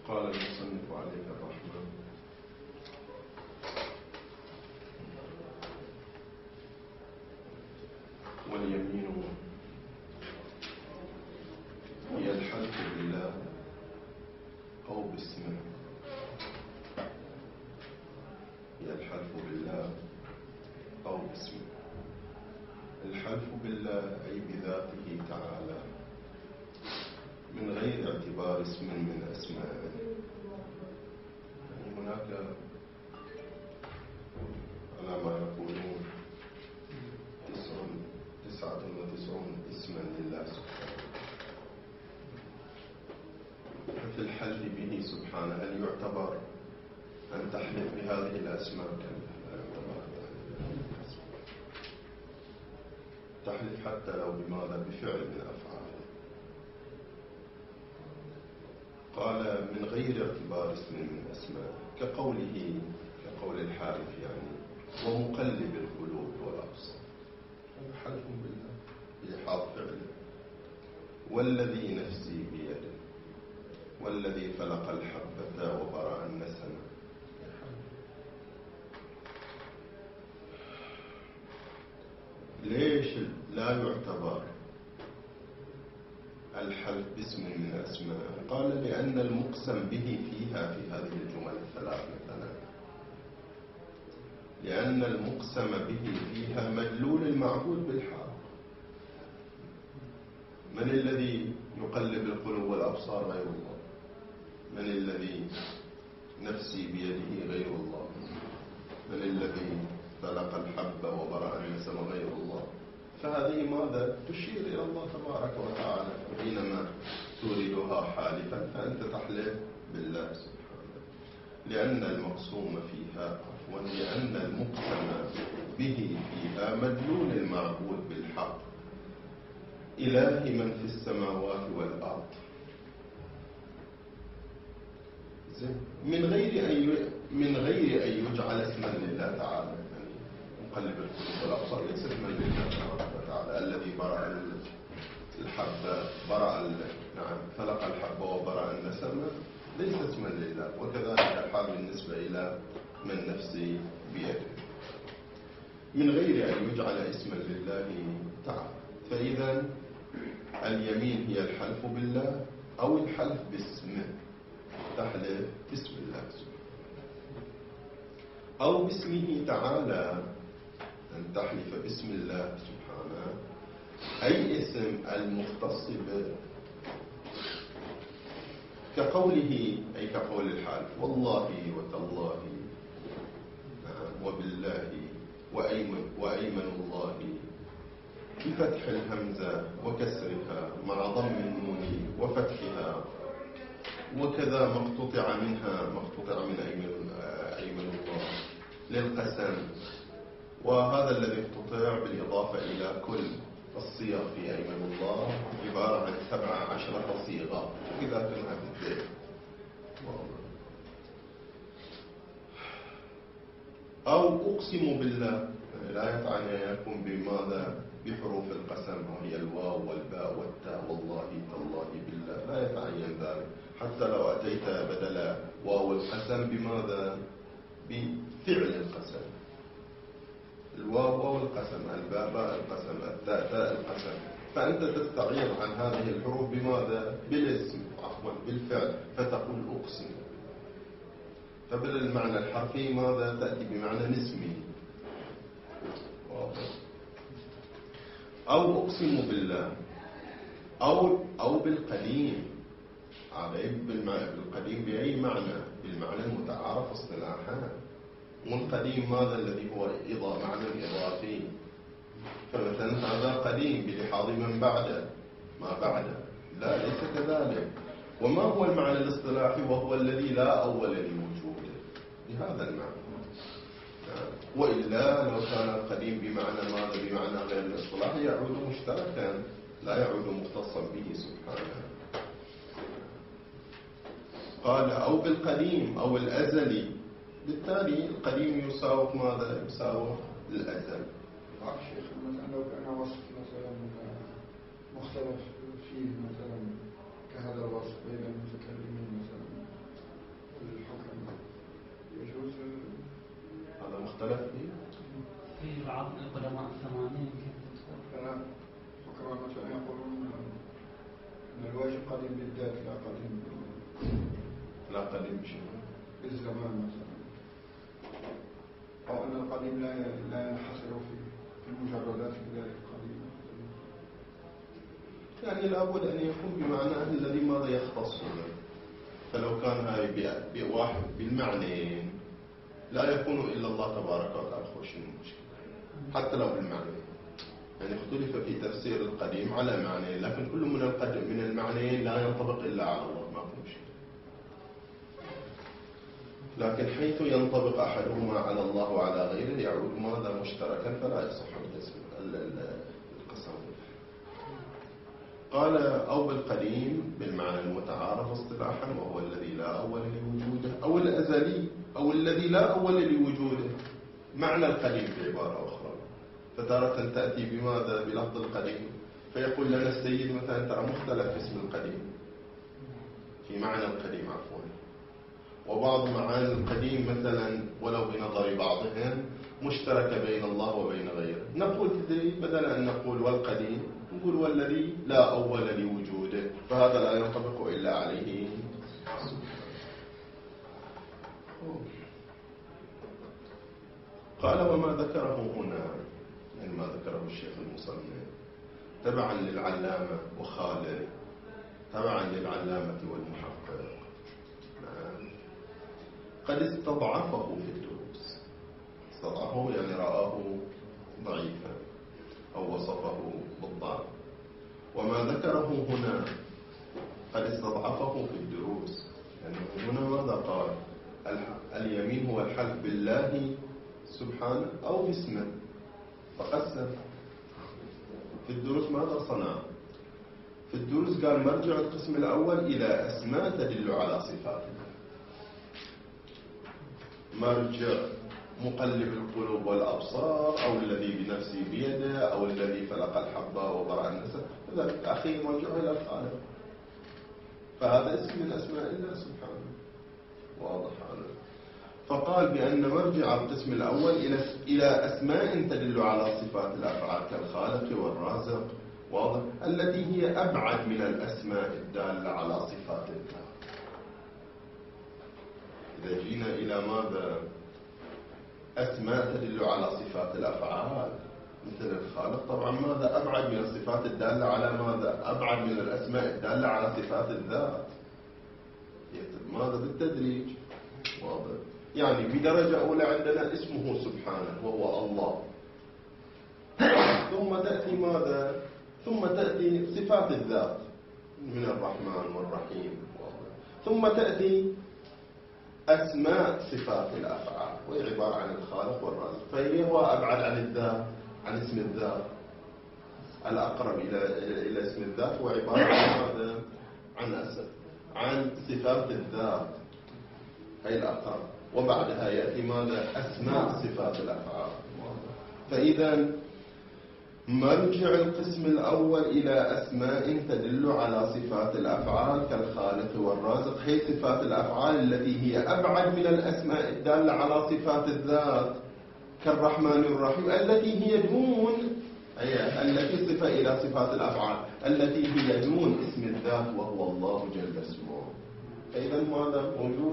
قال المصنف عليه الرحمة: واليمين هي الحلف بالله أو باسمه. هي الحلف بالله أو باسمه. الحلف بالله أي بذاته تعالى من غير اعتبار اسم من أسمائه. يعني هناك على ما يقولون 99 اسما لله سبحانه. ففي الحلف به سبحانه هل يعتبر أن تحلف بهذه الأسماء؟ لا يعتبر تحلف حتى لو بماذا؟ بفعل من أفعاله. قال من غير اعتبار اسم من أسماء، كقول الحالف يعني ومقلب القلوب والأبصار. هذا حلف بالله بإحاط فعله. والذي نفسي بيده، والذي فلق الحبة وبرأ النسمة. ليش لا يعتبر الحلف باسم من أسماء؟ قال لأن المقسم به فيها في هذه الجمل الثلاث مثلا، لأن المقسم به فيها مدلول المعبود بالحق. من الذي يقلب القلوب والأبصار؟ غير الله. من الذي نفسي بيده؟ غير الله. من الذي فلق الحبة وبرأ النسم؟ غير الله. فهذه ماذا؟ تشير إلى الله تبارك وتعالى. حينما تريدها حالفا فأنت تحلف بالله سبحانه، لأن المقسوم فيها لأن المقسم به فيها مدلول المعبود بالحق، إله من في السماوات والأرض، من غير أن يجعل اسما لله تعالى. يعني مقلب القلوب والأبصار ليس اسما لله تبارك وتعالى. الذي برأ الحبة فلق الحبة وبرأ النسمة ليس اسما لله. وكذلك الحال بالنسبة إلى من نفسي بيده، من غير أن يجعل اسما لله تعالى. فإذا اليمين هي الحلف بالله أو الحلف باسمه. تحلف باسم الله سبحانه أو باسمه تعالى، أن تحلف باسم الله سبحانه أي اسم المختص به، كقوله أي كقول الحالف والله وتالله وبالله وأيمن الله، بفتح الهمزة وكسرها مع ضم النون وفتحها، وكذا مقتطع من أيمن الله للقسم. وهذا الذي اقتطع بالإضافة إلى كل الصيغ في أيمن الله عبارة عن 17 صيغة كذا تنهد. أو أقسم بالله لا يتعني أن يكون بماذا؟ بحروف القسم وهي الواو والباء والتاء والله تالله بالله، لا يتعين ذلك. حتى لو أتيت بدل واو القسم بماذا؟ بفعل القسم. الواو واو القسم، الباء باء القسم، التاء تاء القسم. فأنت تستعيض عن هذه الحروف بماذا؟ بالاسم، بالفعل، فتقول أقسم. فبدل المعنى الحرفي ماذا؟ تأتي بمعنى نسمي. أو أقسم بالله أو بالقديم. بالقديم بأي معنى؟ بالمعنى المتعارف اصطلاحا. والقديم ماذا؟ الذي هو معنى إضافي. فمثلا هذا قديم بلحاظ من بعده ما بعده. لا، ليس كذلك. وما هو المعنى الاصطلاحي؟ وهو الذي لا أول لوجوده، بهذا المعنى. وإلا لو كان القديم بمعنى ماذا؟ بمعنى غير الاصطلاح يعود مشتركا لا يعود مختصا به سبحانه. قال أو بالقديم أو الأزلي. بالتالي القديم يساوي ماذا؟ يساوي الأزل. شيخ مثلا لو كان وصف مثلا مختلف فيه مثلا كهذا الوصف بين المتكلمين مثلا القديم بالزمان مثلا، أو أن القديم لا ينحصر في المجردات بذلك القديم. يعني لابد أن يكون بمعنى الذي ماذا يختص به. فلو كان هاي بواحد بالمعنيين لا يكون إلا الله تبارك وتعالى، خوش المشكلة حتى لو بالمعنيين. يعني اختلف في تفسير القديم على معنيين، لكن كل من المعنيين لا ينطبق إلا على الله، ما في مشكلة. لكن حيث ينطبق أحدهما على الله وعلى غيره يعود ماذا مشتركا، فلا يصح القسم. قال أو بالقديم بالمعنى المتعارف اصطلاحا، وهو الذي لا أول لوجوده، أو الأزلي، أو الذي لا أول لوجوده. معنى القديم بعبارة أخرى، فتارة تأتي بماذا؟ بلفظ القديم، فيقول لنا السيد مثلا ترى مختلف في اسم القديم، في معنى القديم عفوا، وبعض معاني القديم مثلا ولو بنظر بعضهم مشتركة بين الله وبين غيره. نقول تدري بدل أن نقول والقديم نقول والذي لا أول لوجوده، فهذا لا ينطبق إلا عليه. قال وما ذكره هنا، يعني ما ذكره الشيخ المصنف تبعا للعلامة وخالد، تبعا للعلامة والمحقق، قد استضعفه في الدروس. استضعفه يعني رآه ضعيفا أو وصفه بالضعف. وما ذكره هنا قد استضعفه في الدروس، يعني هنا ماذا قال؟ اليمين هو الحلف بالله سبحانه أو باسمه، فقسم. في الدروس ماذا صنع؟ في الدروس قال مرجع القسم الأول إلى أسماء تدل على صفات الله. مرجع مقلب القلوب والأبصار، أو الذي بنفسه بيده، أو الذي فلق الحبة وبرأ النسب، فذلك الأخير مرجع إلى الخالق، فهذا اسم من أسماء الله سبحانه. واضح هذا. فقال بأن مرجع القسم الأول إلى أسماء تدل على صفات الأفعال كالخالق والرازق، واضح، التي هي أبعد من الأسماء الدالة على صفات الله. إذا جينا إلى ماذا؟ أسماء تدل على صفات الأفعال مثل الخالق، طبعا ماذا أبعد من الصفات الدالة على ماذا؟ أبعد من الأسماء الدالة على صفات الذات. ماذا؟ بالتدريج، واضح. يعني بدرجة أولى عندنا اسمه سبحانه وهو الله، ثم تأتي ماذا؟ ثم تأتي صفات الذات من الرحمن والرحيم، واضح. ثم تأتي أسماء صفات الأفعال وهي عبارة عن الخالق والرازق، فهي هو أبعد عن الذات، عن اسم الذات. الأقرب إلى اسم الذات هو عبارة عن ماذا؟ عن صفات الذات، هي الأقرب، وبعدها يأتي ماذا؟ أسماء صفات الأفعال. فإذا مرجع القسم الأول إلى أسماء تدل على صفات الأفعال كالخالق والرازق، هي صفات الأفعال التي هي أبعد من الأسماء الدالة على صفات الذات كالرحمن الرحيم، التي هي دون، التي صفة إلى صفات الأفعال التي هي دون اسم الذات وهو الله جل اسمه. فإذا ماذا موجود؟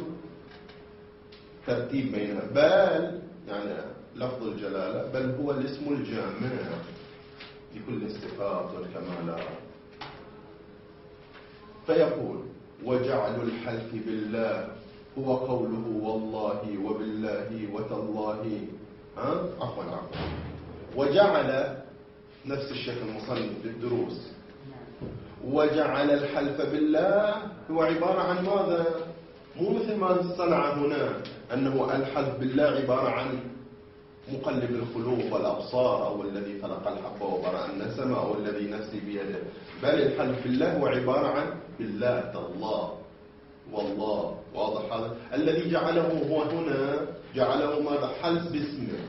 ترتيب بينها، بل يعني لفظ الجلالة بل هو الاسم الجامع لكل الصفات والكمالات. فيقول وجعل الحلف بالله هو قوله والله وبالله وتالله، عفوا وجعل نفس الشيخ المصنف في الدروس، وجعل الحلف بالله هو عبارة عن ماذا؟ مو مثل ما صنع هنا أنه الحلف بالله عبارة عن مقلب القلوب والأبصار، أو الذي خلق الحب وبرأ النسم، أو الذي نفسي بيده، بل الحلف بالله هو عبارة عن بالله الله والله، واضح هذا؟ الذي جعله هو هنا جعله ماذا؟ حلف باسمه.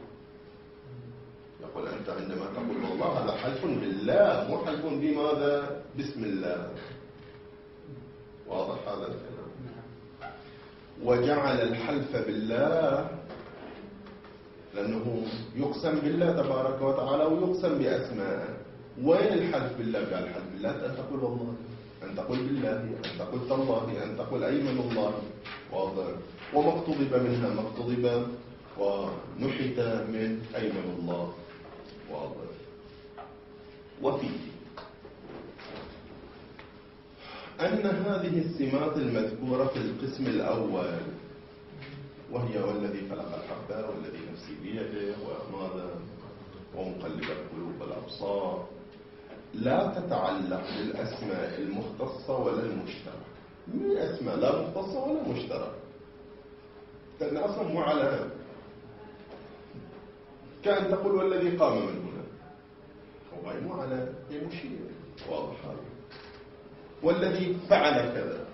يقول أنت عندما تقول والله هذا حلف بالله، مو حلف بماذا؟ باسم الله. واضح هذا الكلام؟ وجعل الحلف بالله لأنه يقسم بالله تبارك وتعالى ويقسم بأسماءه. وين الحلف بالله؟ قال الحلف بالله أن تقول والله، أن أن تقول بالله، أن تقول تالله، أن تقول أيمن الله، واضح. وما اقتضب منها ما اقتضب ونحت من أيمن الله، واضح. وفيه أن هذه السمات المذكورة في القسم الأول، وهي والذي خلق الحبة والذي نفسي بيده وماذا ومقلب القلوب والأبصار، لا تتعلق بالأسماء المختصة ولا المشتركة. من أسماء لا مختصة ولا مشتركة، لأن أصلا مو على كأن تقول والذي قام من هنا، هو مو على مشير، واضح هذا. والذي فعل كذا،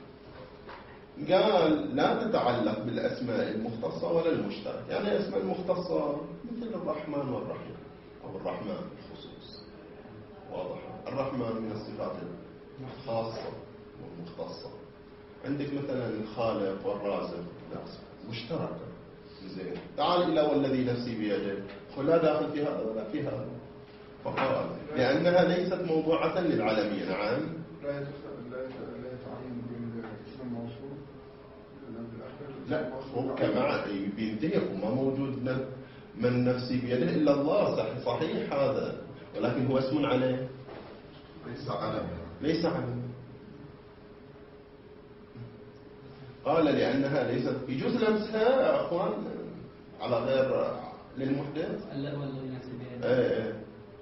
قال لا تتعلق بالأسماء المختصة ولا المشتركة. يعني الأسماء المختصة مثل الرحمن والرحيم، أو الرحمن بالخصوص، واضح. الرحمن من الصفات الخاصة والمختصة. عندك مثلا الخالق والرازق، لا مشتركة. زين، تعال إلى والذي نفسي بيده، لا داخل في هذا ولا في هذا، فقال لأنها ليست موضوعة للعالمية. نعم، لا يتعين بالاسم الموصول لا، هو كما بينتهي وما موجود من نفسي بيده إلا الله. صحيح هذا، ولكن هو اسم عليه، ليس علم. قال لأنها ليست، يجوز لمسها يا أخوان على غير للمحدث. لا والذي نفسي بيده.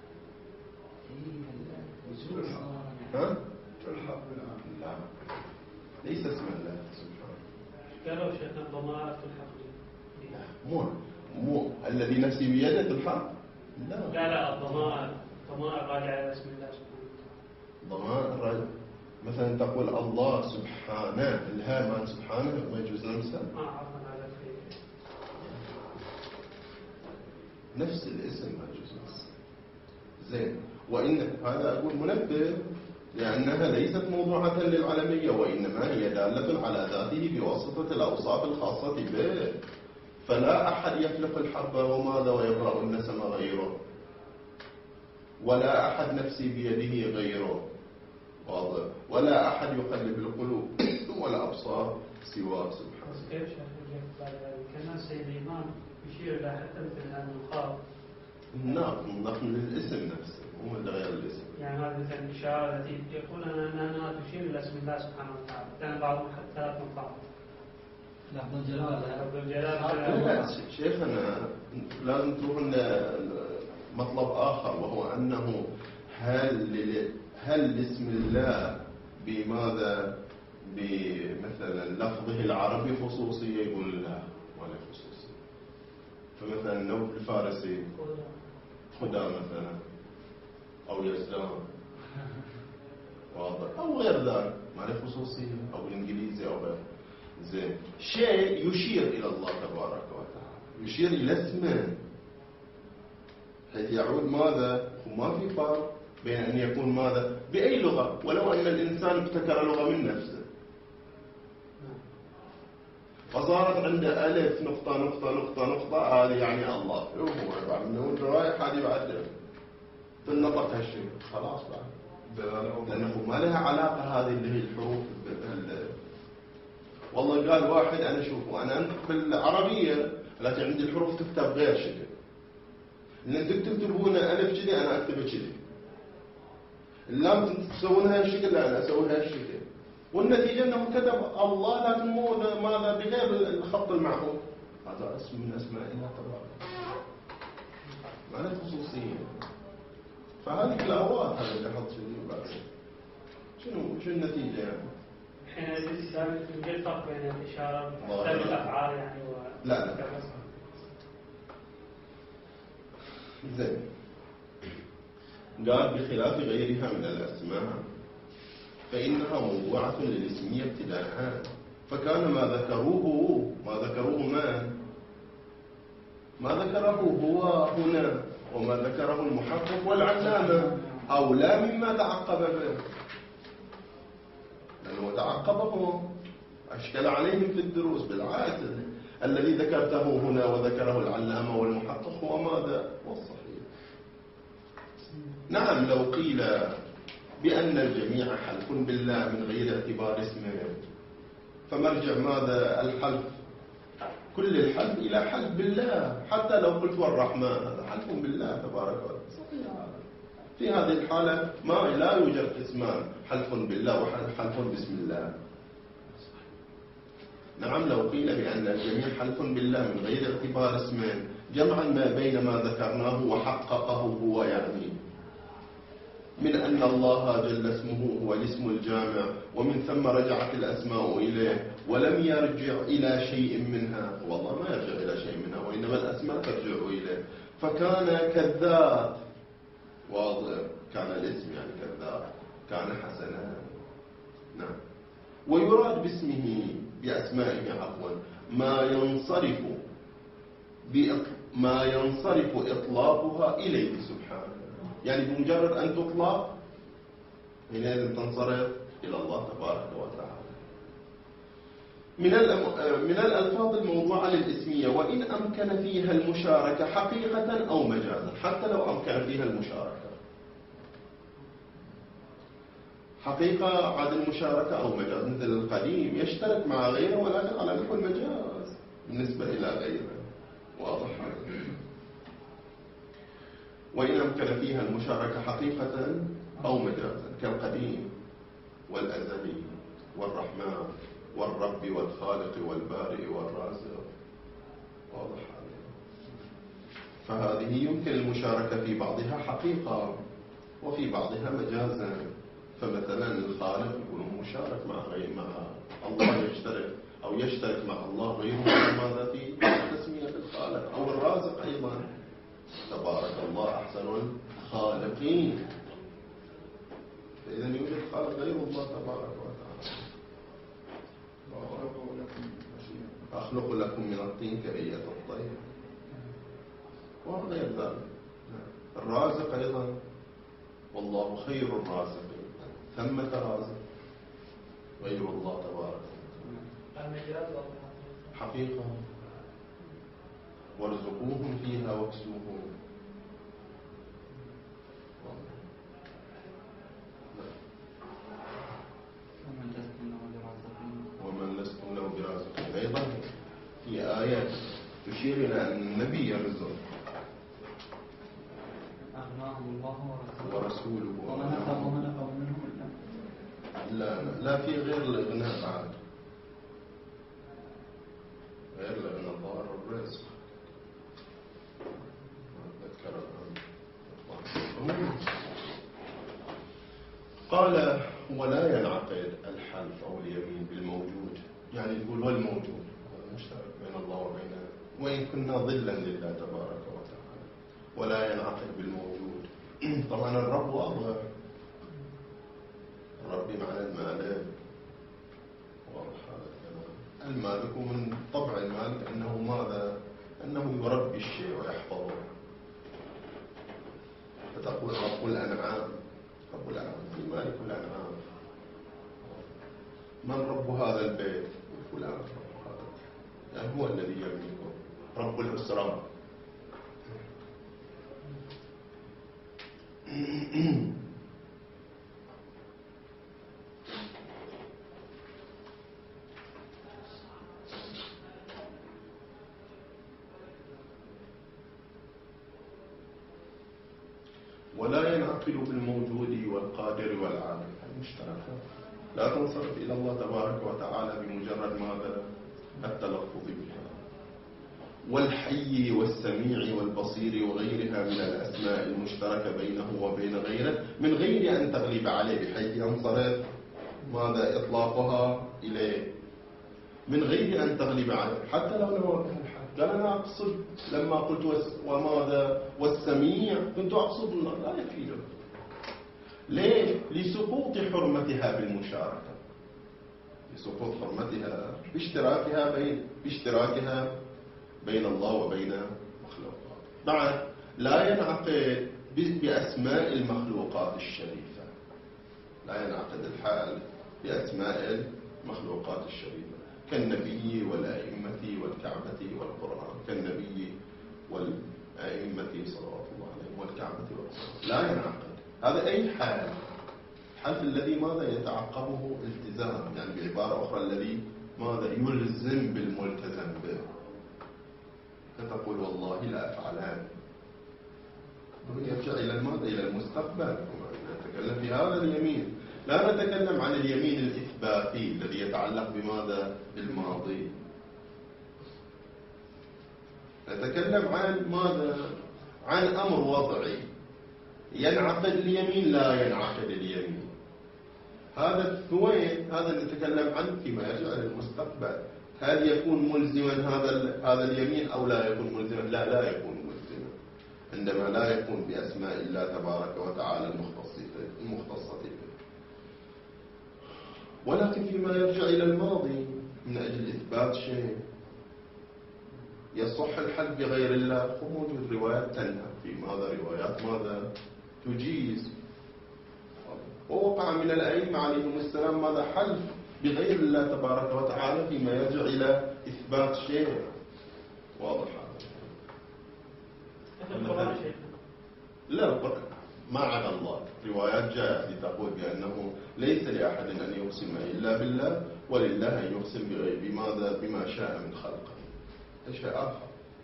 ها؟ لا، ليس اسم الله سبحانه. قالوا شيخنا الضمائر في الحق. لا، مو الذي نفسي بيده الحق. لا الضمائر راجعة إلى اسم الله سبحانه. ضمائر مثلا تقول الله سبحانه، الهاء مال سبحانه ما يجوز لمسها. عرفنا هذا الشيء. نفس الاسم ما يجوز لمسها. زين، وإن هذا أقول منبه، لأنها ليست موضوعة للعالمية، وإنما هي دالة على ذاته بواسطة الأوصاف الخاصة به. فلا أحد يخلق الحبة وماذا ويبرأ النسم غيره، ولا أحد نفسي بيده غيره، واضح. ولا أحد يقلب القلوب ولا أبصار سواه سبحانه. بس كيف شيخ كان السيد الإمام يشير إلى حتى مثل هذا المخاط. نعم، من الاسم نفسه مو من غير الاسم. يعني هذه مثل الإشارة التي يقول أنها تشير إلى اسم الله سبحانه وتعالى. كان بعضهم حتى ثلاث مقاط. لفظ الجلال. لفظ الجلال. شيخنا لازم تروح مطلب آخر، وهو أنه هل اسم الله بماذا بمثلا لفظه العربي خصوصية؟ يقول لا، ولا خصوصية. فمثلا النوب الفارسي خدا مثلا، أو يزدان، واضح، أو غير ذلك ما له خصوصية، أو الإنجليزي أو غيره. زين، شيء يشير إلى الله تبارك وتعالى، يشير إلى اسمه، حيث يعود ماذا؟ وما في فرق بين أن يكون ماذا بأي لغة، ولو أن الإنسان ابتكر لغة من نفسه، فصارت عنده ألف نقطة نقطة نقطة نقطة، هذه يعني الله. هو بعد من الروايح هذه بعد في النطق هالشيء خلاص بعد، لأنه ما لها علاقة هذه اللي هي الحروف. والله قال واحد أنا شوفوا أنا أنطق بالعربية لكن عندي الحروف تكتب غير شكل، إن أنتم تكتبونها ألف كذي أنا أكتبها كذي، اللام تسوونها هالشكل لا أنا أسويها هالشكل، والنتيجة أنه كتب الله لكن مو ماذا بغير الخط المعهود. هذا اسم من أسماء الله تبارك، ما له خصوصية. فهذه الأوقات هذا اللي حط شنو النتيجة يعني؟ حين الإسلام يوجد فرق بين الإشارة والأفعال يعني لا زين. قال بخلاف غيرها من الأسماء فإنها موضوعة للاسمية ابتداء، فكان ما ذكروه ما ذكره هو هنا وما ذكره المحقق والعلامة أولى مما تعقب به، لأنه تعقبه أشكل عليهم في الدروس. بالعكس الذي ذكرته هنا وذكره العلامة والمحقق هو ماذا؟ والصحيح. نعم، لو قيل بأن الجميع حلف بالله من غير اعتبار اسمه. فمرجع ماذا الحلف؟ كل الحلف إلى حلف بالله، حتى لو قلت والرحمن هذا حلف بالله تبارك وتعالى. في هذه الحالة لا يوجد قسمان، حلف بالله وحلف بسم الله. نعم، لو قيل بأن الجميع حلف بالله من غير اعتبار اسمين، جمعا ما بين ما ذكرناه وحققه هو، يعني من أن الله جل اسمه هو الاسم الجامع، ومن ثم رجعت الأسماء إليه ولم يرجع إلى شيء منها. والله ما يرجع إلى شيء منها، وإنما الأسماء ترجع إليه. فكان كذاب، واضح، كان الاسم يعني كذاب، كان حسنا. نعم. ويراد باسمه بأسمائه عفوا ما ينصرف إطلاقها إليه سبحانه، يعني بمجرد أن تطلق حينئذ تنصرف إلى الله تبارك وتعالى. من الألفاظ الموضوعة للإسمية وإن أمكن فيها المشاركة حقيقة أو مجازا، حتى لو أمكن فيها المشاركة حقيقة عاد المشاركة أو مجاز، مثل القديم يشترك مع غيره ولكن على نحو المجاز بالنسبة إلى غيره، واضح هذا. وإن أمكن فيها المشاركة حقيقة أو مجازا، كالقديم والأزلي والرحمن والرب والخالق والبارئ والرازق، واضح هذا. فهذه يمكن المشاركة في بعضها حقيقة وفي بعضها مجازا. فمثلا الخالق يكون مشارك مع الله، يشترك مع الله غيره ماذا في تسمية الخالق، أو الرازق أيضا، تبارك الله أحسن الخالقين. فإذا يوجد خالق غير الله تبارك وتعالى. أخلق لكم من الطين كبية الطير وغير ذلك. الرازق أيضا، والله خير الرازقين، ثمة رازق غير الله تبارك وتعالى حقيقة. وارزقوهم فيها واكسوهم. ومن لستم له برازقين. أيضا في آيات تشير إلى أن النبي يرزق، أغناهم الله ورسوله ومن أفضل منهم لا في غير الإغناء بعد، غير الإغناء ظاهر الرزق. أتذكر قال ولا ينعقد الحلف أو اليمين بالموجود، يعني يقول والموجود مشترك بين الله وبينه، وإن كنا ظلا لله تبارك وتعالى، ولا ينعقد بالموجود. طبعا الرب واضح، الرب معنى المالك، واضح هذا الكلام. المالك من طبع المالك أنه ماذا؟ أنه يربي الشيء ويحفظه. فتقول رب الأنعام، رب الأنعام المالك الأنعام. من رب هذا البيت؟ فلان رب هذا، يعني هو الذي يملكه. رب الأسرة. ولا ينعقد بالموجود والقادر والعالم، المشتركة لا تنصرف إلى الله تبارك وتعالى بمجرد ماذا؟ التلفظ بها. والحي والسميع والبصير وغيرها من الأسماء المشتركة بينه وبين غيره من غير أن تغلب عليه، بحيث ينصرف ماذا؟ إطلاقها إليه من غير أن تغلب عليه، حتى لو نوعها الحد. قال أنا أقصد لما قلت وماذا والسميع كنت أقصد لا يفيده. ليه؟ لسقوط حرمتها بالمشاركة، لسقوط حرمتها باشتراكها بين الله وبين مخلوقات. بعد لا ينعقد بأسماء المخلوقات الشريفة، لا ينعقد الحال بأسماء المخلوقات الشريفة كالنبي والأئمة والكعبة والقرآن، كالنبي والأئمة صلوات الله عليهم والكعبة والقرآن، لا ينعقد. هذا أي الحلف الذي ماذا يتعقبه التزام، يعني بعبارة أخرى الذي ماذا يلزم بالملتزم به. فتقول والله لا أفعلان، يرجع إلى ماذا؟ إلى المستقبل. نتكلم في هذا اليمين، لا نتكلم عن اليمين الإثباتي الذي يتعلق بماذا؟ بالماضي. نتكلم عن ماذا؟ عن أمر وضعي، ينعقد اليمين لا ينعقد اليمين. هذا وين؟ هذا نتكلم عنه فيما يرجع للمستقبل. هل يكون ملزما هذا اليمين أو لا يكون ملزما؟ لا يكون ملزما عندما لا يكون بأسماء الله تبارك وتعالى المختصة به. ولكن فيما يرجع إلى الماضي من أجل إثبات شيء يصح الحلف بغير الله، وموجود روايات تنهى في ماذا؟ روايات ماذا؟ تجيز. ووقع من الأئمة عليهم السلام ماذا؟ حلف بغير الله تبارك وتعالى فيما يرجع إلى إثبات شيء. واضح هذا؟ لا، ما عدا الله روايات جاءت لتقول بأنه ليس لأحد أن يقسم إلا بالله، ولله أن يقسم بماذا؟ بما شاء من خلقه. شيء آخر.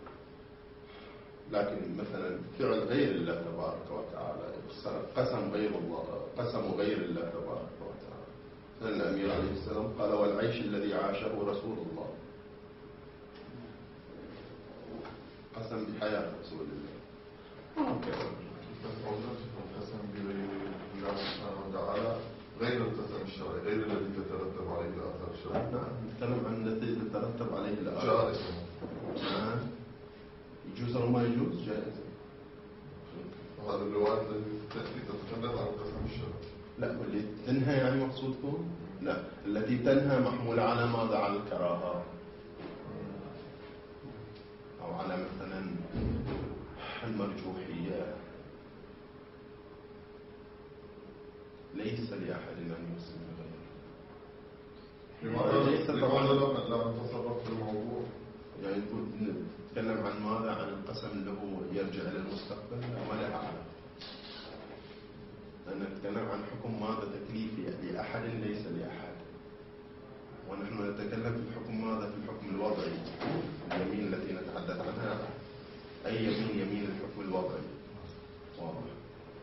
لكن مثلا فعل غير الله تبارك وتعالى، قسم غير الله تبارك وتعالى. مثلا الأمير عليه السلام قال والعيش الذي عاشه رسول الله، قسم بحياة رسول الله. القسم بغير الله سبحانه وتعالى غير القسم الشرعي، غير الذي تترتب عليه الآثار الشرعية. نعم، نتكلم عن الذي تترتب عليه الآثار. جائز. يجوز أو ما يجوز؟ جائز. هذا الروايات التي تتكلم عن القسم الشرعي. لا، واللي تنهى يعني مقصودكم؟ لا، التي تنهى محمولة على ماذا؟ على الكراهة، أو على مثلا المرجوحية. ليس لأحد أن يقسم بغيره. لماذا لا نتصرف في الموضوع؟ يعني نتكلم عن ماذا؟ عن القسم اللي هو يرجع إلى المستقبل ولا أعلم. نتكلم عن حكم ماذا؟ تكليفي لأحد ليس لأحد. ونحن نتكلم في الحكم ماذا؟ في الحكم الوضعي، اليمين التي نتحدث عنها. أي يمين الحكم الوضعي. واضح.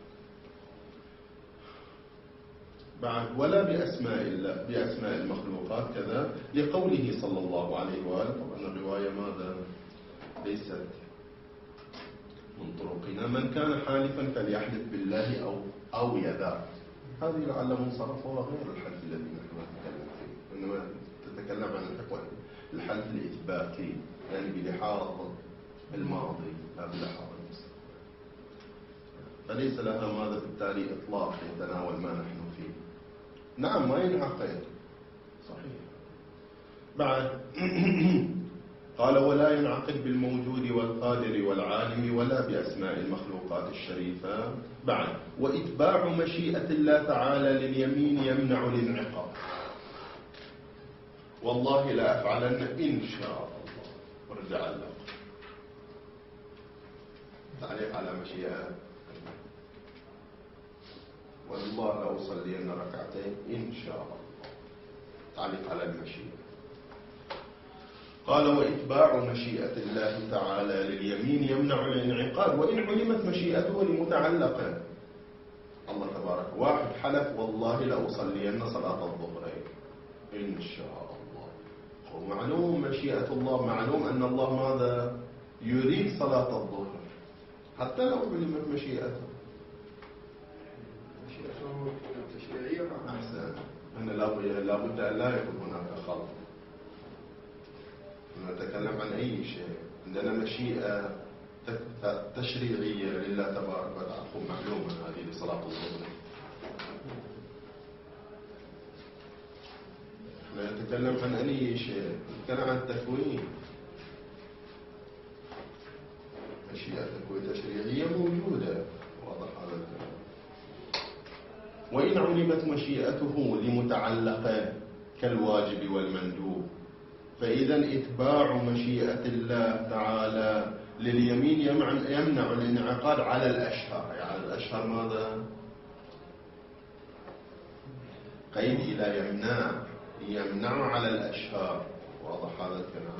بعد ولا بأسماء الله، بأسماء المخلوقات كذا، لقوله صلى الله عليه وآله. طبعا الرواية ماذا؟ ليست من طرقنا. من كان حالفا فليحلف بالله أو يدع. هذه لعل منصرفها غير الحلف الذي نحن نتكلم فيه، إنما تتكلم عن الحلف الإثباتي، يعني بلحاظ الماضي لا بلحاظ المستقبل. فليس لها ماذا بالتالي إطلاق يتناول ما نحن فيه. نعم، ما ينعقد. صحيح. بعد قال ولا ينعقد بالموجود والقادر والعالم ولا بأسماء المخلوقات الشريفة. بعد وإتباع مشيئة الله تعالى لليمين يمنع الانعقاد. والله لا أفعلن إن شاء الله. ورجع الله تعليق على مشيئة. والله لأصلين ركعتين إن شاء الله. تعليق على المشيئة. قال وإتباع مشيئة الله تعالى لليمين يمنع الانعقاد وإن علمت مشيئته لمتعلقا. الله تبارك واحد حلف والله لأصلين صلاة الظهرين إن شاء الله. ومعلوم مشيئة الله، معلوم أن الله ماذا؟ يريد صلاة الظهر حتى لو علمت مشيئته. التشريعية أحسن. أن لابد أن لا يكون هناك خلط. نتكلم عن أي شيء عندنا مشيئة تشريعية لله تبارك وتعالى معلومة هذه لصلاة الظهر. نتكلم عن أي شيء، نتكلم عن التكوين. مشيئة تكوين تشريعية موجودة. واضح هذا الكلام. وإن علمت مشيئته لمتعلقين كالواجب والمندوب فإذا إتباع مشيئة الله تعالى لليمين يمنع الانعقاد على الأشهر. يعني الأشهر ماذا؟ قيد إلى يمنع على الأشهار. واضح هذا الكلام؟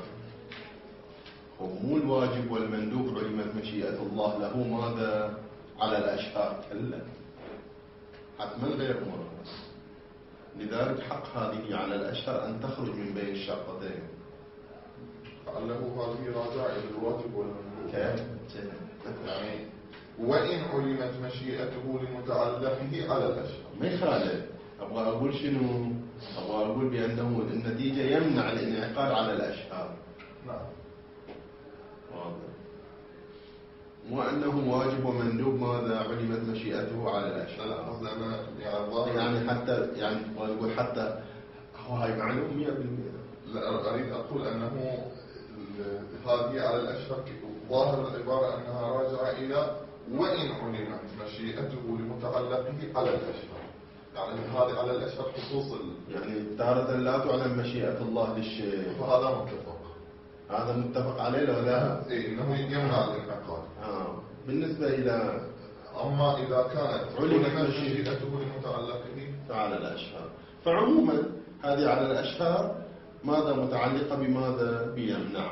مو الواجب والمندوب علمت مشيئة الله له ماذا على الأشهار، كلا حتما غير مراد. لذلك حق هذه على الأشهر أن تخرج من بين الشرطتين. فعله هذه راجعة إلى الواجب والمندوب. كيف؟ يعني وإن علمت مشيئته لمتعلقه على الأشهر. ما يخالف. أبغى أقول شنو؟ أبغى أقول بأنه النتيجة يمنع الانعقاد على الأشهار. نعم. واضح. مو أنه واجب ومندوب ماذا علمت مشيئته على الأشهر. لا قصدي أنا يعني الظاهر يعني حتى يعني أقول حتى هو هاي معلوم 100%. لا أريد أقول أنه هذه على الأشهر ظاهر العبارة أنها راجعة إلى وإن علمت مشيئته لمتعلقه على الأشهر. يعني هذه على الأشهر خصوص يعني تارة لا تعلم مشيئة الله للشيء. فهذا متفق. هذا متفق عليه لو لا؟ إيه إنه يمنع الانعقاد. بالنسبة إلى أما إذا كانت علمت مشيئته لمتعلقه على الأشهار، فعموما هذه على الأشهار ماذا متعلقة بماذا؟ بيمنع.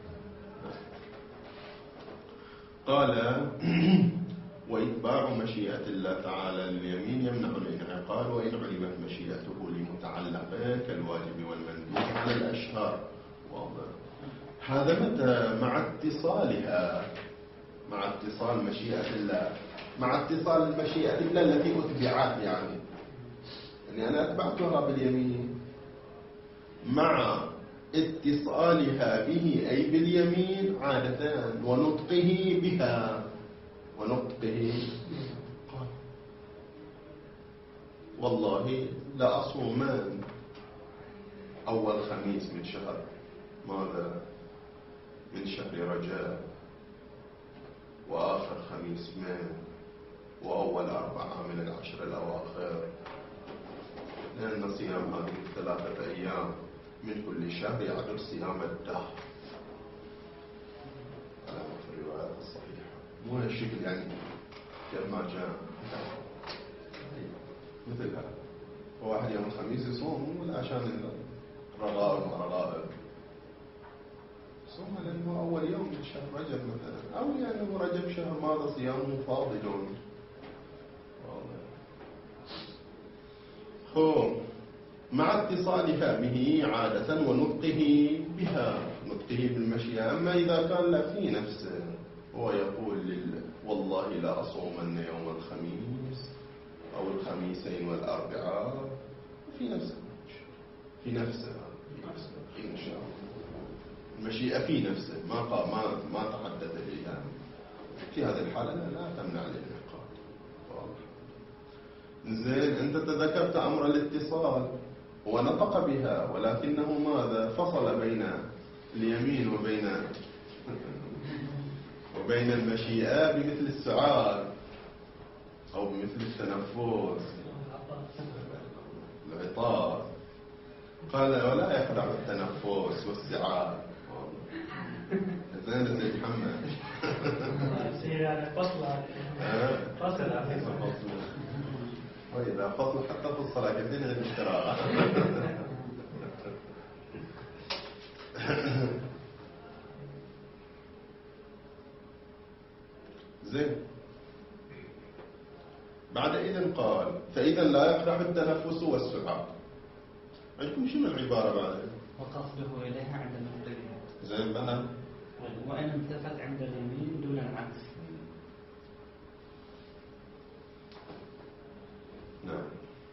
قال وإتباع مشيئة الله تعالى لليمين يمنع الانعقاد وإن علمت مشيئته لمتعلقه كالواجب والمندوب على الأشهار. واضح. هذا متى؟ مع اتصالها، مع اتصال مشيئة الله، مع اتصال مشيئة الله التي أتبعت. يعني أنا أتبعتها باليمين مع اتصالها به أي باليمين عادة ونطقه بها. ونطقه قال والله لأصومن أول خميس من شهر ماذا؟ من شهر رجب، وآخر خميس وأول 4 من العشر الأواخر، لأن صيام هذه 3 أيام من كل شهر يعتبر صيام الدهر على في الروايات الصحيحة. مو هالشكل يعني كيف ما جاء مثل هذا. وواحد يوم الخميس يصوم مو عشان الرغائب ورغائب، صوم لأنه أول يوم من شهر رجب مثلا، أو لأنه رجب شهر ماذا صيامه فاضل. مع اتصالها به عادة ونطقه بها، نطقه بالمشيئة. أما إذا كان لا في نفسه هو يقول والله لا أصومن يوم الخميس أو الخميسين والأربعاء، في نفسه إن شاء الله المشيئة في نفسه ما تحدث بها. في هذه الحالة لا تمنع الانعقاد. زين، أنت تذكرت أمر الاتصال ونطق بها، ولكنه ماذا؟ فصل بين اليمين وبين المشيئة بمثل السعال أو بمثل التنفس، العطاس. قال ولا يخدع التنفس والسعال. زين سيد محمد. فصل وإذا فصل حتى في الصلاة كثير غير اشتراء. زين. بعد إذن قال فإذا لا يقدح التنفس والسعال. عندكم شنو العبارة بعد؟ وقصده إليها عند المبتدئ. زين بقى. وإن انتفت عند اليمين دون العكس. نعم.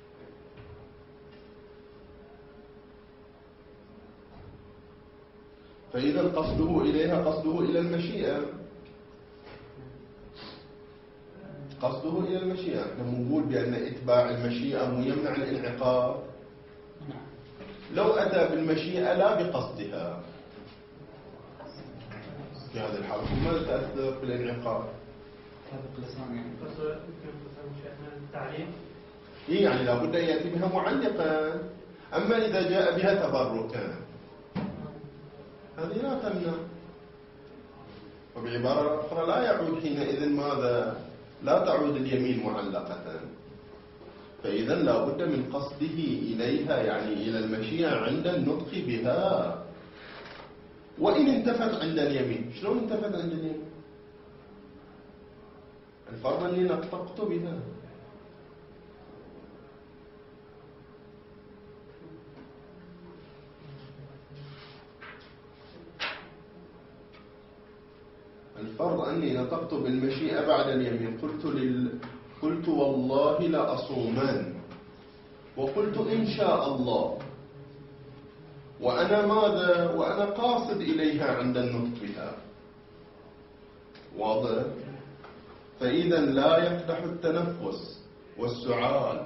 فإذا قصده إليها قصده إلى المشيئة، قصده إلى المشيئة. نحن نقول بأن إتباع المشيئة مو يمنع الانعقاد. لو أتى بالمشيئة لا بقصدها في هذا الحال ما تأثر بالانعقاد. سابق لسان يعني. التعليم يعني لابد أن يأتي بها معلقا. أما إذا جاء بها تبركا هذه لا تمنع. وبعبارة أخرى لا يعود حينئذ ماذا؟ لا تعود اليمين معلقة، فإذا لا بد من قصده إليها يعني إلى المشيئة عند النطق بها. وإن انتفت عند اليمين، شلون انتفت عند اليمين؟ الفرض أني نطقت بها. الفرض أني نطقت بالمشيئة بعد اليمين. قلت والله لأصومن، وقلت إن شاء الله، وأنا ماذا؟ وأنا قاصد إليها عند النطق بها. واضح؟ فإذا لا يقدح التنفس والسعال.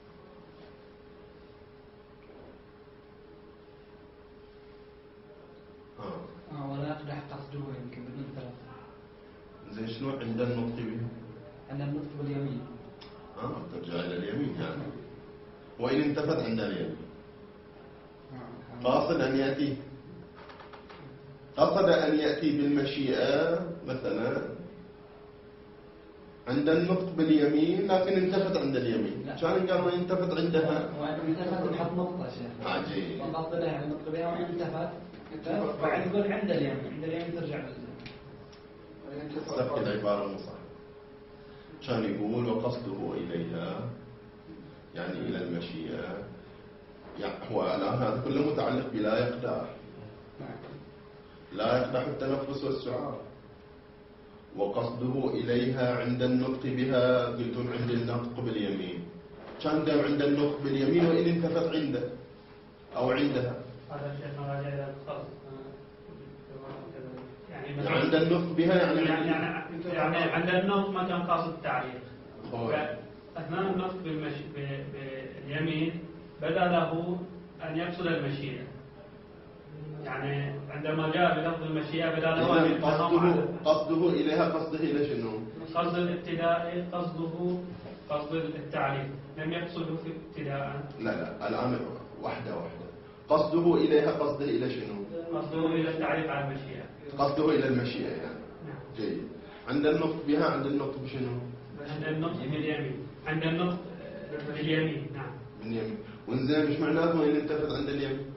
ولا يقدح قصده يمكن بدون ثلاثة. زين شنو عند النطق بها؟ عند النطق باليمين. ترجع إلى اليمين يعني. وإن انتفت عند اليمين قاصد أن يأتي، قصد أن يأتي بالمشيئة مثلا عند النطق باليمين، لكن انتفت عند اليمين. كان قال ما انتفت عندها. وإن انتفت نحط نقطة شيخ. عجيب. وقصد لها يعني النطق بها وإن انتفت بعد يقول عند اليمين، عند اليمين ترجع لليمين. سبق العبارة المصححة. كان يقول وقصده إليها يعني إلى المشيئة. يعني هو الآن هذا كله متعلق بلا يقدح. لا يقدح التنفس والسعال. وقصده إليها عند النطق بها، قلتم عند النطق باليمين. كان قال عند النطق باليمين وإن انتفت عنده أو عندها. هذا الشيء ما راجع إلى الخاص. يعني عند النطق بها يعني عند النطق ما كان قاصد التعليق. أثناء النطق باليمين بدا له أن يقصد المشيئة. يعني عندما جاء بلفظ المشيئة بدا له أن يتفهم قصده إليها. قصده إلى شنو؟ قصد الابتدائي، قصده قصد التعليق، لم يقصده في ابتداء. لا الآن واحدة. قصده إليها قصده إلى شنو؟ قصده إلى التعليق على المشيئة. قصده إلى المشيئة يعني. نعم. جيد. عند النطق بها، عند النطق بشنو؟ عند النطق باليمين. عند النطق باليمين. نعم. باليمين. وإنزين مش معناته إن انتفت عند اليمين؟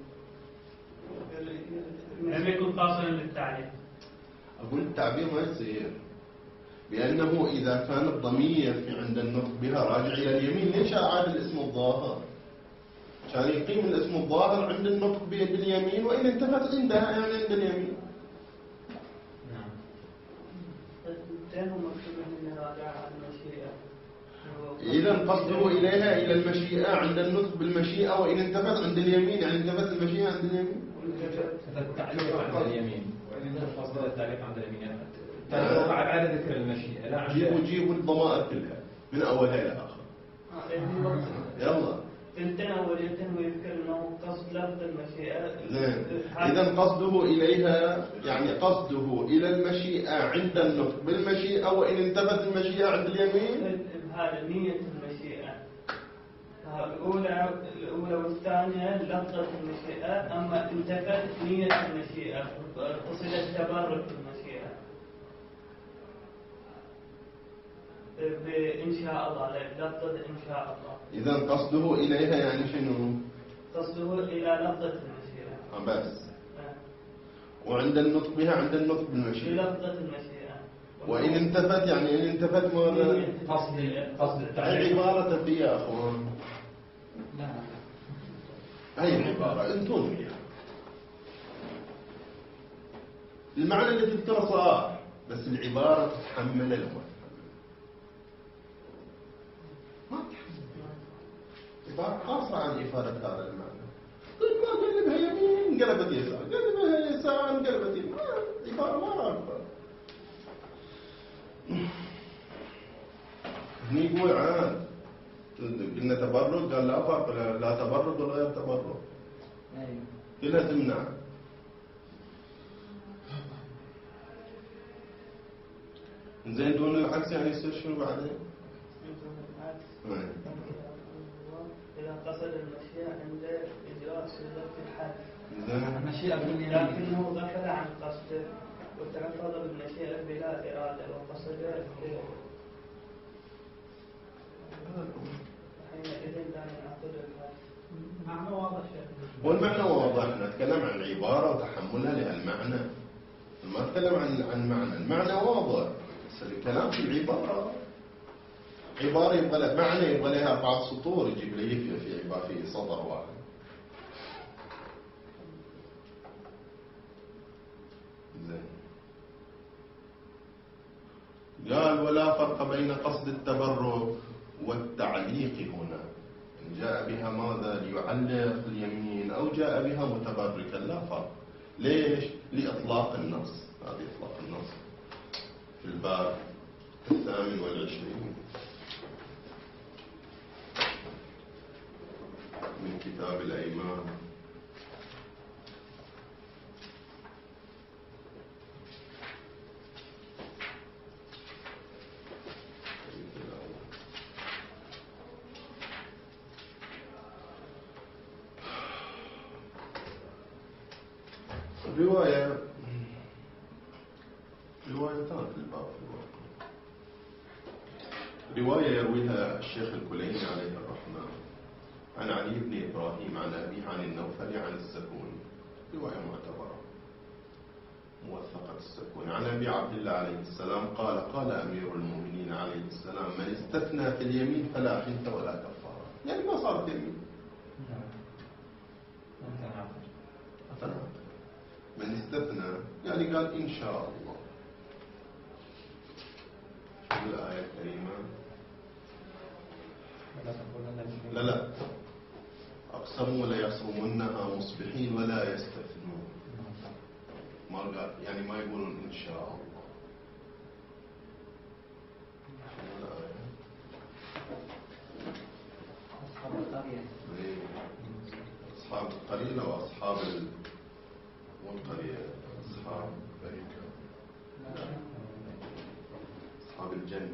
لم يكن قاصدا للتعليق. أقول التعبير ما يصير، بأنه إذا كان الضمير في عند النطق بها راجع إلى اليمين، ليش أعاد الاسم الظاهر؟ كان يقيم الاسم الظاهر عند النطق باليمين وإن انتفت عندها يعني عند اليمين. نعم. هم مكتوبين أنه راجع على المشيئة. إذا قصده إليها إلى المشيئة عند النطق بالمشيئة وإن انتفت عند اليمين، يعني انتفت المشيئة عند اليمين. التعليق عند اليمين وإن انتفت التعليق عند اليمين. التعليق على ذكر المشيئة. لا جيبوا الضمائر كلها من أولها إلى آخر. يلا. تنتين أوليتين ويذكر أنه قصد لفظ المشيئة. إذا قصده إليها يعني قصده إلى المشيئة عند النطق بالمشيئة وإن انتفت المشيئة عند اليمين. هذا نية المشيئة. الأولى والثانية لفظة المشيئة، أما انتفت نية المشيئة، قصد التبرك المشيئة بإن شاء الله، لفظة إن شاء الله. إذا قصده إليها يعني شنو؟ قصده إلى لفظة المشيئة. بس. وعند النطق بها عند النطق بالمشيئة. لفظة المشيئة. وإن انتفت يعني إن انتفت ماذا؟ قصد التعليق. عبارة في يا أخوان. لا. هاي العبارة انتم فيها. المعنى اللي تذكره صح، بس العبارة تتحمل الوزن. ما تحمل. عبارة قاصرة عن إفادة هذا المعنى. طيب ما قلبها يمين قلبت يسار، قلبها يسار قلبت يمين. عبارة ما رابطة. هني يقول عاد قلنا تبرك، قال لا فرق، لا تبرك ولا غير تبرك. أيوه. كلها تمنع. زين دون العكس يعني يصير شنو بعدين؟ إذا قصد المشيئة عند إجراء صيغة الحد. المشيئة باليمين. لكنه غفل عن قصده وتلفظ بالمشيئة بلا إرادة وقصد معنى واضح. والمعنى واضح، نتكلم عن عبارة وتحملها لهالمعنى، ما نتكلم عن معنى. المعنى واضح، بس الكلام في العبارة. عبارة يبغى لها معنى، يبغى لها 4 سطور، يجيب لي في سطر واحد. زين. قال ولا فرق بين قصد التبرك والتعليق هنا، إن جاء بها ماذا ليعلق اليمين أو جاء بها متبركا لا فرق. ليش؟ لإطلاق النص. هذه إطلاق النص في الباب 28 من كتاب الأيمان. روايتان في الباب. رواية يرويها الشيخ الكليني عليه الرحمة عن علي بن إبراهيم عن أبيه عن النوفل عن السكوني، رواية معتبرة موثقة السكوني عن أبي عبد الله عليه السلام قال قال أمير المؤمنين عليه السلام من استثنى في اليمين فلا حنث ولا كفارة. يعني ما صارت يمين، من استثنى يعني قال إن شاء الله. شو الآية الكريمة؟ لا أقسموا ليصرمنها مصبحين ولا يستثنون. ما قال يعني ما يقولون إن شاء الله. شو الآية؟ أصحاب القرية. أصحاب القرية وأصحاب والقرية أصحاب بريكة، أصحاب الجنة.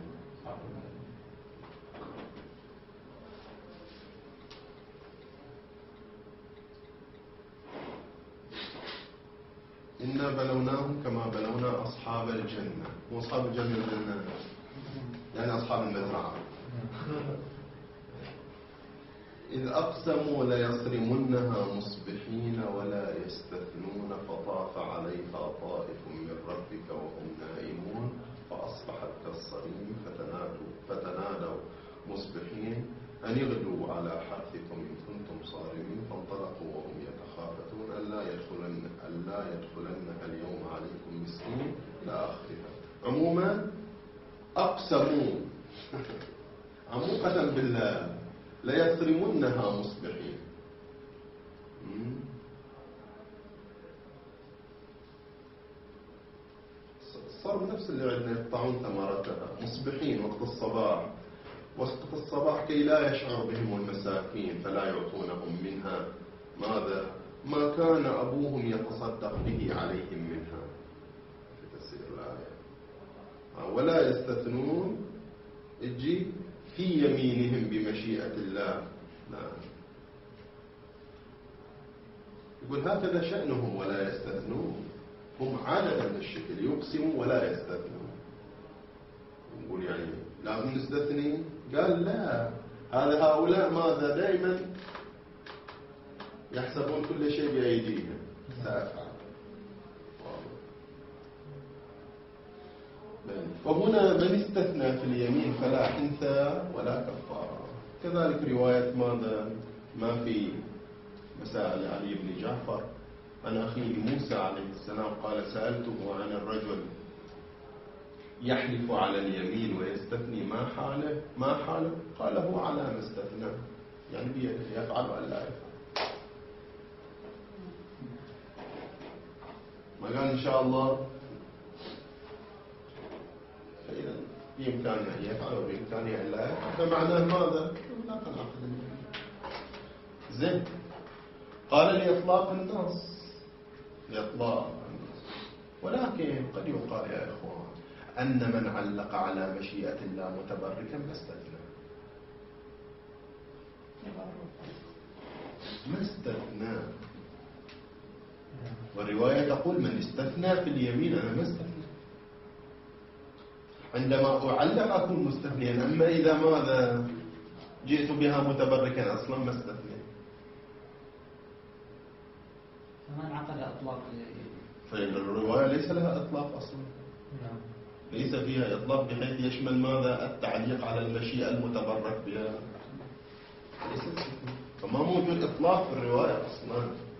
إنا بلوناهم كما بلونا أصحاب الجنة. وأصحاب الجنة يعني أصحاب المزرعة. إذ أقسموا ليصرمنها مصبحين ولا يستثنون فطاف عليها طائف من ربك وهم نائمون فأصبحت كالصريم فتنادوا مصبحين أن اغدوا على حرثكم إن كنتم صارمين فانطلقوا وهم يتخافتون ألا يدخلنها اليوم عليكم مسكين إلى آخرها. عموما أقسموا قسم بالله ليصرمنها مصبحين. صار نفس اللي عندنا يقطعون ثمرتها مصبحين وقت الصباح، وقت الصباح كي لا يشعر بهم المساكين فلا يعطونهم منها ماذا ما كان أبوهم يتصدق به عليهم منها في تفسير الآية. ولا يستثنون تجي في يمينهم بمشيئة الله. لا. يقول هكذا شأنهم ولا يستثنون. هم عادة من الشكل يقسموا ولا يستثنون. يقول يعني لا نستثني، قال لا، هؤلاء ماذا دائما يحسبون كل شيء بأيديهم سأفعل. وهنا من استثنى في اليمين فلا حنثى ولا كفارة. كذلك رواية ما في مسائل علي بن جعفر عن أخيه موسى عليه السلام قال سألته عن الرجل يحلف على اليمين ويستثني ما حاله قال هو على ما استثنى، يعني بيده يفعل ولا يفعل. ما قال إن شاء الله، فإذا بإمكانه أن يفعل وبإمكانه أن لا يفعل، فمعناه ماذا؟ لا تناقض. زين. قال لإطلاق النص، ولكن قد يقال يا إخوان أن من علق على مشيئة الله متبركا ما استثنى. والرواية تقول من استثنى في اليمين أنا ما استثنى. عندما أعلق أكون مستثنيا. أما إذا ماذا جئت بها متبركا أصلا ما استثني. فما انعقد اطلاق فإن الرواية ليس لها إطلاق أصلا، ليس فيها إطلاق بحيث يشمل ماذا؟ التعليق على المشيئة المتبرك بها، ليس استثناء. فما موجود إطلاق في الرواية أصلا.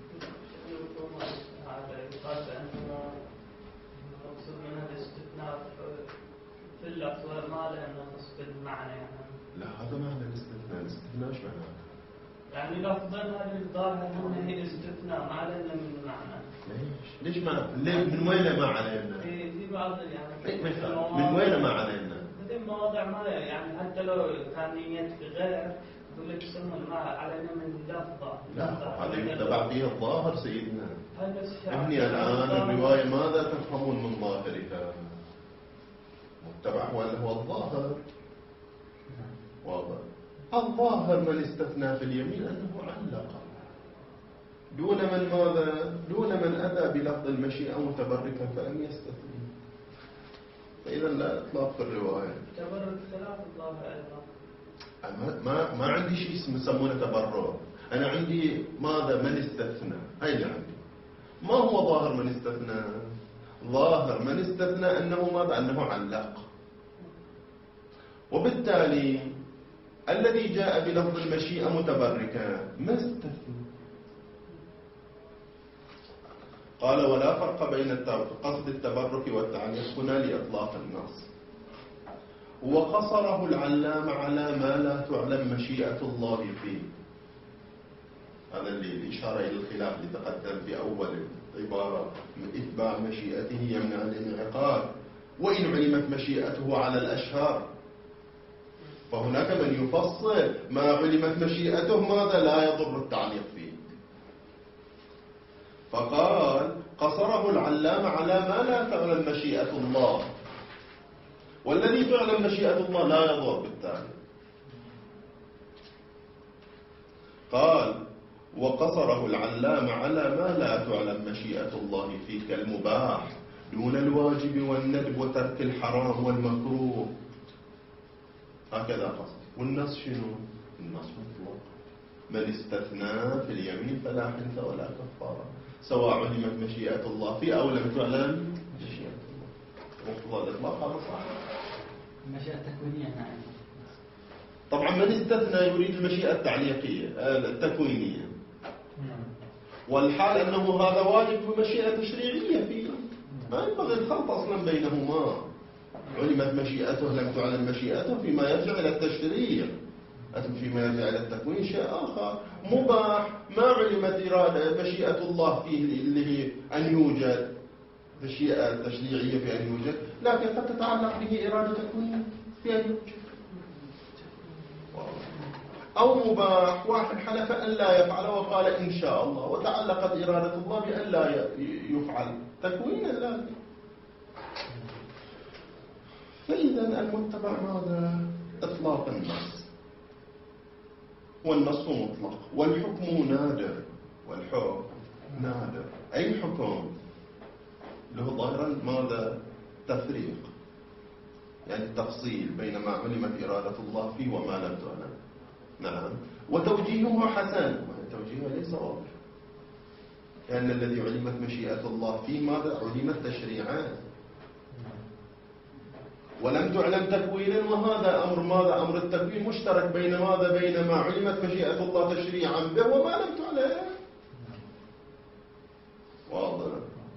هذا يقال بأنه المقصود من الاستثناء في اللفظ ما له نقص بالمعنى يعني. لا هذا معنى الاستثناء. الاستثناء ايش معناه؟ يعني لفظا هذا الظاهر انه هي استثناء ما له من معنى. ليش ما من وين ما علينا؟ في بعض يعني من وين ما علينا؟ في مواضع ما يعني حتى لو كان نية غير يقول لك سموا ما علينا من لفظة. لا هذا يتبع فيه الظاهر سيدنا. هل الآن الرواية ماذا تفهمون من ظاهرها؟ متبع ولا هو الظاهر؟ واضح. الظاهر من استثنى في اليمين أنه علق دون من ماذا؟ دون من أتى بلفظ المشيئة متبركا فلم يستثني. فإذا لا إطلاق في الرواية. تبرك ثلاث الظاهر أيضا. ما عندي شيء يسمونه تبرك. أنا عندي ماذا؟ من استثنى. هاي اللي عندي. ما هو ظاهر من استثنى؟ ظاهر من استثنى أنه ماذا؟ أنه علق. وبالتالي الذي جاء بلفظ المشيئة متبركا ما استثنى. قال ولا فرق بين قصد التبرك والتعليق هنا لإطلاق النص. وقصره العلام على ما لا تعلم مشيئة الله فيه. هذا الإشارة إلى الخلاف اللي تقدم في أول عبارة. إتباع مشيئته يمنع الانعقاد وإن علمت مشيئته على الأشهار. فهناك من يفصل ما علمت مشيئته ماذا لا يضر التعليق فيه. فقال قصره العلام على ما لا تعلم مشيئة الله، والذي تعلم مشيئة الله لا يضر بالتالي. قال وقصره العلام على ما لا تعلم مشيئة الله فيه كالمباح دون الواجب والندب وترك الحرام والمكروه. هكذا قصد. والنص شنو؟ النص مطلق. من استثنى في اليمين فلا حنث ولا كفارة سواء علمت مشيئة الله فيه أو لم تعلم مشيئة الله. مقتضى الإطلاق هذا صحيح. المشيئة التكوينية نعم. طبعا من استثنى يريد المشيئة التعليقية التكوينية، والحال أنه هذا واجب بمشيئة تشريعية فيه. ما ينبغي الخلط أصلا بينهما. علمت مشيئته لم تعلم مشيئته فيما يرجع إلى التشريع، فيما يرجع إلى التكوين شيء آخر. مباح ما علمت إرادة مشيئة الله فيه اللي هي أن يوجد مشيئة تشريعية في أن يوجد، لكن قد تتعلق به إرادة تكوين في أن يوجد. أو مباح واحد حلف أن لا يفعل وقال إن شاء الله وتعلقت إرادة الله بأن لا يفعل تكوينا لازم. فإذا المتبع ماذا؟ إطلاق النص. والنص مطلق والحكم نادر. والحكم نادر. أي حكم له ظاهرا ماذا؟ تفريق، يعني التفصيل بين ما علمت إرادة الله فيه وما لم تعلم. نعم. وتوجيهه حسن. توجيهه ليس واضح، لأن الذي علمت مشيئة الله فيه ماذا؟ علمت تشريعا ولم تعلم تكوينا. وهذا أمر ماذا؟ أمر التكوين مشترك بين ماذا؟ بين ما علمت مشيئة الله تشريعا به وما لم تعلم. واضح.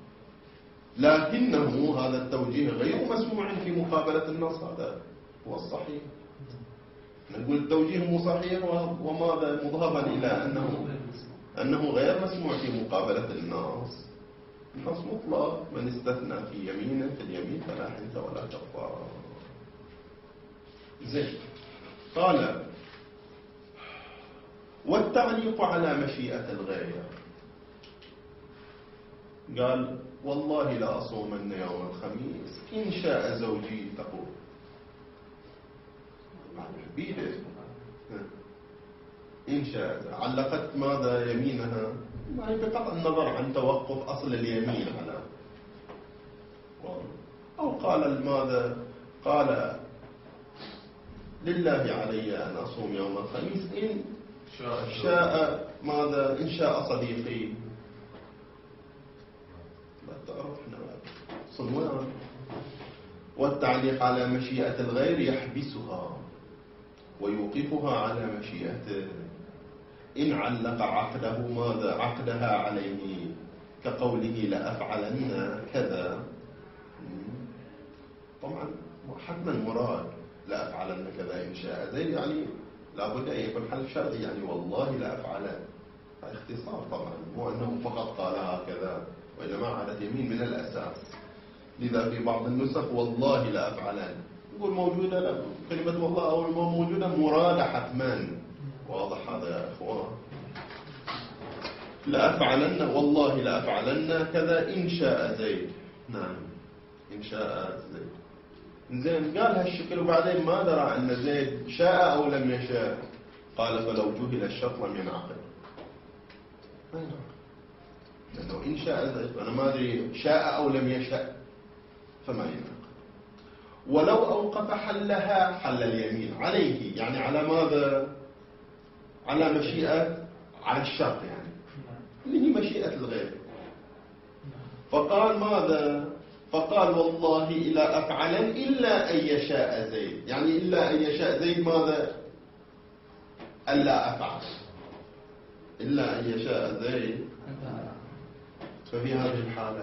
لكنه هذا التوجيه غير مسموع في مقابلة النص. هذا هو الصحيح. نقول التوجيه مو صحيح وماذا؟ مذهبا إلى أنه غير مسموع في مقابلة النص. النص مطلق. من استثنى في يمينه في اليمين فلا حنث ولا كفارة. زين. قال والتعليق على مشيئة الغير. قال والله لا أصومن يوم الخميس إن شاء زوجي تقول بيده إن شاء. علقت ماذا؟ يمينها بقطع النظر عن توقف أصل اليمين على. أو قال ماذا؟ قال لله علي أن أصوم يوم الخميس إن شاء ماذا؟ إن شاء صديقي. لا تعرفنا صنوان. والتعليق على مشيئة الغير يحبسها ويوقفها على مشيئته. إن علق عقده ماذا؟ عقدها عليه، كقوله لأفعلن كذا. طبعا حتما مراد لأفعلن كذا إن شاء زيد، يعني لابد أن يكون حل شرعي، يعني والله لأفعلن. اختصار طبعا، مو أنه فقط قال هكذا، وإنما عادة يمين من الأساس. لذا في بعض النسخ والله لأفعلن، يقول موجودة لا كلمة والله أول ما موجودة مراد حتما. واضح هذا يا إخوان؟ لأفعلن والله لأفعلن كذا إن شاء زيد. نعم إن شاء زيد. زين قال هالشكل، وبعدين ما درى أن زيد شاء أو لم يشاء. قال فلو جهل الشرط لم ينعقد. ما ينعقد لأنه إن شاء زيد أنا ما أدري شاء أو لم يشاء فما ينعقد. ولو أوقف حلها حل اليمين عليه، يعني على ماذا؟ على مشيئة، على الشرط يعني اللي هي مشيئة الغير. فقال ماذا؟ فقال والله لا أفعلن إلا أن يشاء زيد، يعني إلا أن يشاء زيد ماذا؟ ألا أفعل، إلا أن يشاء زيد. ففي هذه الحالة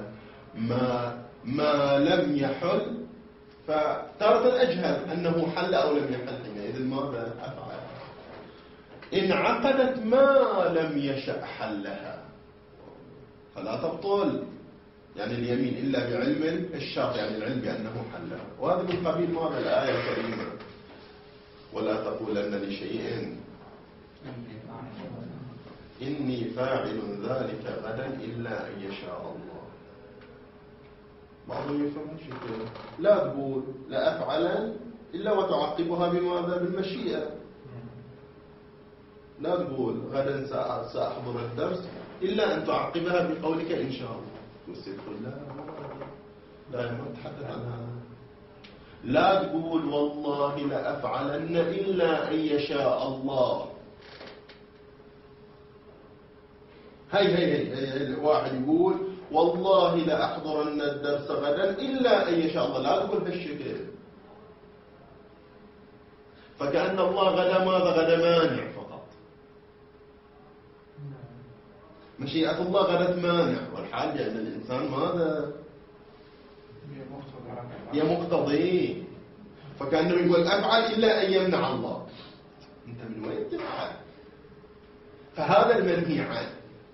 ما لم يحل، فتارة أجهل أنه حل أو لم يحل، حينئذ ماذا؟ أفعل. إن عقدت ما لم يشأ حلها فلا تبطل، يعني اليمين إلا بعلم الشرط، يعني العلم بأنه حلها. وهذا من قبيل ماذا؟ الآية الكريمة ولا تقولن لشيء إني فاعل ذلك غدا إلا أن يشاء الله. بعضهم يفهم شيء، لا تقول لا أفعلن إلا وتعقبها بماذا؟ بالمشيئة. لا تقول غدا سأحضر الدرس إلا أن تعقبها بقولك إن شاء الله. تقول لا ما تحدث عن هذا. لا تقول والله لأفعلن إلا أن يشاء الله. هي واحد يقول والله لأحضرن الدرس غدا إلا أن يشاء الله، لا تقول بالشكل. فكأن الله غدا ماذا؟ غدا مانع فقط. مشيئة الله غدت مانع، والحال بأن الإنسان ماذا؟ هي مقتضي. فكأنه يقول أفعل إلا أن يمنع الله. أنت من وين تفعل؟ فهذا المنهي عنه.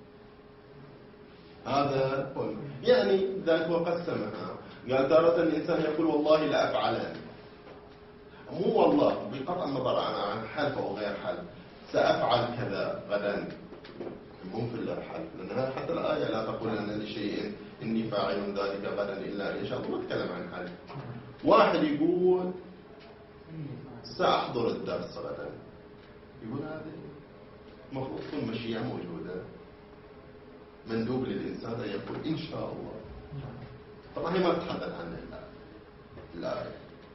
هذا هو يعني ذلك وقسمها. قال تارة الإنسان يقول والله لا أفعلن، مو والله بقطع النظر عن حلف أو غير حلف، سأفعل كذا غدا، مو في الحلف، لأنها حتى الآية لا تقولن لشيء إني فاعل ذلك غدا إلا أن يشاء الله، ما تكلم عن حلف. واحد يقول سأحضر الدرس غدا، يقول هذا المفروض تكون مشيئة موجودة، مندوب للإنسان أن يقول إن شاء الله. طبعا هي ما تتحدث عن الآية،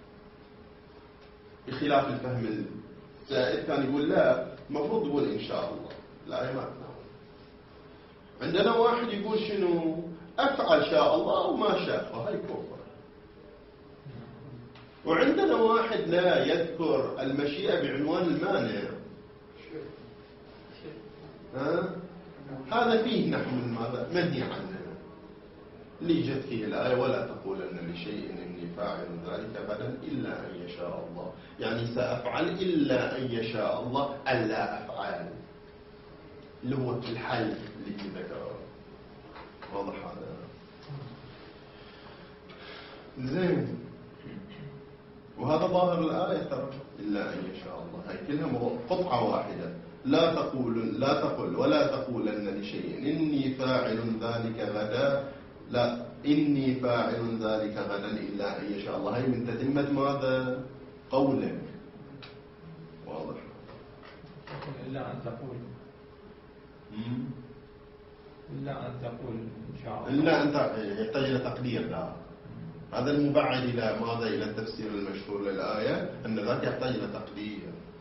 بخلاف الفهم السائد كان يقول لا المفروض يقول إن شاء الله، الآية ما تتناول. عندنا واحد يقول شنو؟ أفعل شاء الله وما شاء، فهي كفر. وعندنا واحد لا يذكر المشيئة بعنوان المانع. هذا فيه نحو من ماذا؟ منهي عنه، اللي جت فيه الآية ولا تقولن لشيء إني فاعل ذلك غدا إلا أن يشاء الله، يعني سأفعل إلا أن يشاء الله ألا أفعل، اللي هو الحل اللي ذكره. واضح هذا؟ زين. وهذا ظاهر الآية ترى، إلا أن يشاء الله، هي كلها قطعة واحدة. لا تقل ولا تقولن لشيء إني فاعل ذلك غدا، لا إني فاعل ذلك غدا إلا أن يشاء الله، هي من تتمة ماذا؟ قولك. واضح؟ إلا أن تقول إلا أن تقول إن شاء الله، إلا أن يحتاج إلى تقدير. لا هذا المبعد إلى ماذا؟ إلى التفسير المشهور للآية أن ذاك يحتاج إلى تقدير.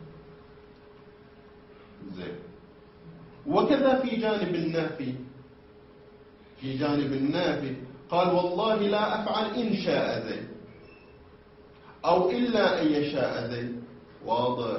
زين. وكذا في جانب النافي، في جانب النافي قال والله لا أفعل إن شاء زيد أو إلا أن يشاء زيد. واضح؟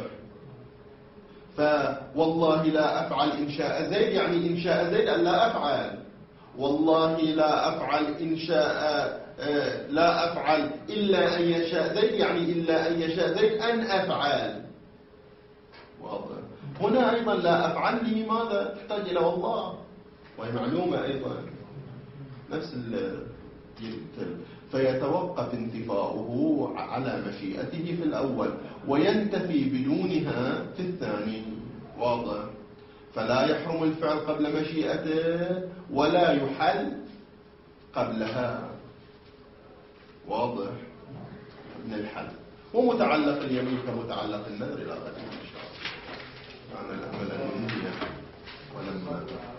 فوالله لا أفعل إن شاء زيد يعني إن شاء زيد أن لا أفعل. والله لا أفعل إن شاء لا أفعل إلا أن يشاء زيد يعني إلا أن يشاء زيد أن أفعل. واضح؟ هنا أيضا لا أفعل لماذا؟ تحتاج إلى والله، وهي معلومة أيضا نفس الكلمة. فيتوقف انتفاؤه على مشيئته في الأول وينتفي بدونها في الثاني. واضح؟ فلا يحرم الفعل قبل مشيئته ولا يحل قبلها. واضح؟ من الحل. ومتعلق اليمين كمتعلق النذر إلى غيره إن شاء الله. يعني الأمل أن ننهي ولما